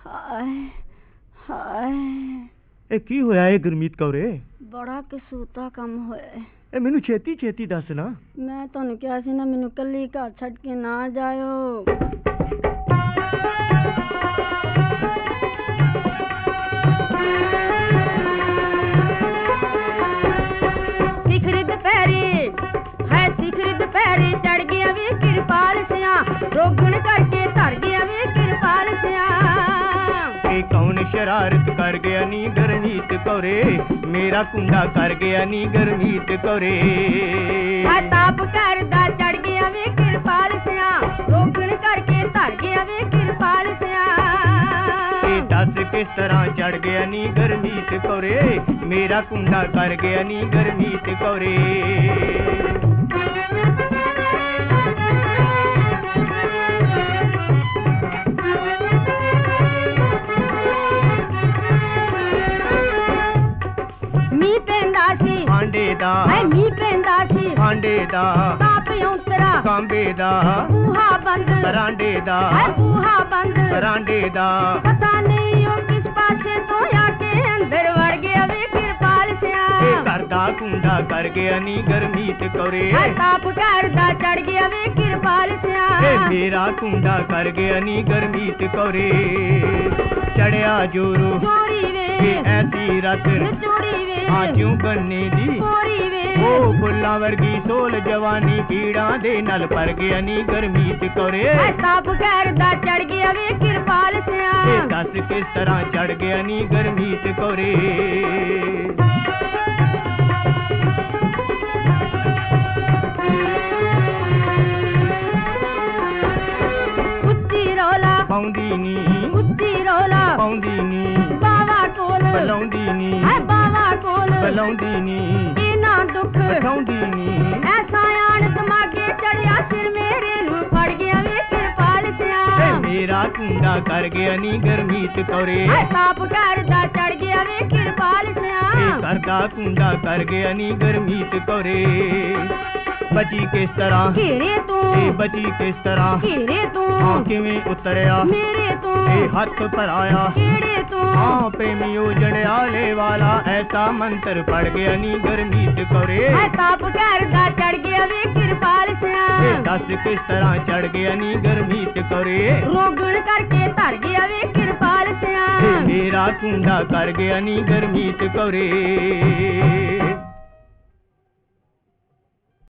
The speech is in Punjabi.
ਹਾਏ ਹਾਏ ਇਹ ਕੀ ਹੋਇਆ ਏ ਗੁਰਮੀਤ ਕੌਰੇ? ਬੜਾ ਕਸੂਤਾ ਕੰਮ ਹੋਇਆ। ਇਹ ਮੈਨੂੰ ਛੇਤੀ ਛੇਤੀ ਦੱਸ ਨਾ। ਮੈਂ ਤੁਹਾਨੂੰ ਕਿਹਾ ਸੀ ਨਾ ਮੈਨੂੰ ਕੱਲੀ ਘਰ ਛੱਡ ਕੇ ਨਾ ਜਾਇਓ। ਸਿਖਰ ਦੁਪਹਿਰੇ ਹੈ ਸਿਖਰ ਦੁਪਹਿਰੇ ਚੜ ਗਿਆ ਵੇ ਕਿਰਪਾਲ ਸਿਆ ਰੋਗਣ ਕਰਕੇ ਧਰ ਗਿਆ ਵੇ ਕਿਰਪਾਲ ਸਿਆ। ਇਹ ਕੌਣ ਸ਼ਰਾਰਤ ਕਰ ਗਿਆ ਨੀ ਗੁਰਮੀਤ ਕੌਰੇ? ਮੇਰਾ ਕੁੰਡਾ ਕਰ ਗਿਆ ਨੀ ਗੁਰਮੀਤ ਕੌਰੇ। ਤਾਪ ਕਰਦਾ ਚੜ ਗਿਆ ਵੇ ਕਿਰਪਾਲ ਸਿਆ ਰੋਗਣ ਕਰਕੇ ਧਰ ਗਿਆ ਵੇ ਕਿਰਪਾਲ ਸਿਆ। ਇਹ ਦੱਸ ਕਿਸ ਤਰ੍ਹਾਂ ਚੜ ਗਿਆ ਨੀ ਗੁਰਮੀਤ ਕੌਰੇ? ਮੇਰਾ ਕੁੰਡਾ ਕਰ ਗਿਆ ਨੀ ਗੁਰਮੀਤ ਕੌਰੇ। ਮੀਂਹ ਪੈਂਦਾ ਸੀ ਹਾਂਡੇ ਦਾ ਮੀਂਹ ਪੈਂਦਾ ਸੀ ਹਾਂਡੇ ਦਾ ਤਾਪ ਔਂਤਰਾ ਕਾਂਬੇ ਦਾ ਬੂਹਾ ਬੰਦ ਬਰਾਂਡੇ ਦਾ ਬੂਹਾ ਬੰਦ ਬਰਾਂਡੇ ਦਾ। ਪਤਾ ਨਹੀਂ ਉਹ ਕਿਸ ਪਾਸੇ ਤੋਂ ਆ ਕੇ ਅੰਦਰ ਵੜ ਗਿਆ ਵੇ ਕਿਰਪਾਲ ਸਿਆ। ਇਹ ਘਰ ਦਾ ਕੁੰਡਾ ਕਰ ਗਿਆ ਨੀ ਗੁਰਮੀਤ ਕੌਰੇ। ਤਾਪ ਕਰਦਾ ਚੜ ਗਿਆ ਵੇ ਕਿਰਪਾਲ ਸਿਆ। ਇਹ ਮੇਰਾ ਕੁੰਡਾ ਕਰ ਗਿਆ ਨੀ ਗੁਰਮੀਤ ਕੌਰੇ। ਚੜਿਆ ਜੋਰੂ ਚੋਰੀ ਵੇ ਇਹ ਐਸੀ ਰਾਤ ਚੋਰੀ ਵੇ ਆਜੂ ਬੰਨੇ ਦੀ ਚੋਰੀ ਵੇ ਉਹ ਫੁੱਲਾਂ ਵਰਗੀ ਸੋਲ ਜਵਾਨੀ ਪੀੜਾਂ ਦੇ ਨਾਲ ਭਰ ਗਿਆ ਨੀ ਗੁਰਮੀਤ ਕੌਰੇ। ਤਾਪ ਕਰਦਾ ਚੜ ਗਿਆ ਵੇ ਕਿਰਪਾਲ ਸਿਆ। ਇਹ ਦੱਸ ਕਿਸ ਤਰ੍ਹਾਂ ਚੜ ਗਿਆ ਨੀ ਗੁਰਮੀਤ ਕੌਰੇ। ਉੱਚੀ ਰੌਲਾ ਪਾਉਂਦੀ ਨੀ ਉੱਚੀ ਰੌਲਾ ਪਾਉਂਦੀ ਨੀ ਬਾਵਾ ਕੋਲ ਬੁਲਾਉਂਦੀ ਨੀ ਬਾਵਾ ਕੋਲ ਬੁਲਾਉਂਦੀ ਨੀ ਇਹਨਾਂ ਦੁੱਖ ਬਿਠਾਉਂਦੀ ਨੀ। ਐਸਾ ਆਣ ਦਿਮਾਗੇ ਚੜਿਆ ਸਿਰ ਮੇਰੇ ਨੂੰ ਫੜ ਗਿਆ ਵੇ ਕਿਰਪਾਲ ਸਿਆ। ਇਹ ਮੇਰਾ ਕੁੰਡਾ ਕਰ ਗਿਆ ਨੀ ਗੁਰਮੀਤ ਕੌਰੇ। ਤਾਪ ਕਰਦਾ ਚੜ ਗਿਆ ਵੇ ਕਿਰਪਾਲ ਸਿਆ। ਇਹ ਘਰ ਦਾ ਕੁੰਡਾ ਕਰ ਗਿਆ ਨੀ ਗੁਰਮੀਤ ਕੌਰੇ। ਬਚੀ ਕਿਸ ਤਰ੍ਹਾਂ ਘੇਰੇ ਤੋਂ ਇਹ ਬਚੀ ਕਿਸ ਤਰ੍ਹਾਂ ਘੇਰੇ ਤੋਂ ਹਾਂ ਕਿਵੇਂ ਉਤਰਿਆ ਮੇਰੇ ਤੋਂ ਇਹ ਹੱਥ ਭਰਾਇਆ ਕਿਹੜੇ ਤੋਂ ਹਾਂ ਪ੍ਰੇਮੀ ਉਜੜਿਆਲੇ ਵਾਲਾ ਐਸਾ ਮੰਤਰ ਪੜ ਗਿਆ ਨੀ ਗੁਰਮੀਤ ਕੌਰੇ। ਤਾਪ ਕਰਦਾ ਚੜ ਗਿਆ ਵੇ ਕਿਰਪਾਲ ਸਿਆ। ਇਹ ਦੱਸ ਕਿਸ ਤਰ੍ਹਾਂ ਚੜ ਗਿਆ ਨੀ ਗੁਰਮੀਤ ਕੌਰੇ। ਰੋਗਣ ਕਰਕੇ ਧਰ ਗਿਆ ਵੇ ਕਿਰਪਾਲ ਸਿਆ। ਇਹ ਮੇਰਾ ਕੁੰਡਾ ਕਰ ਗਿਆ ਨੀ ਗੁਰਮੀਤ ਕੌਰੇ।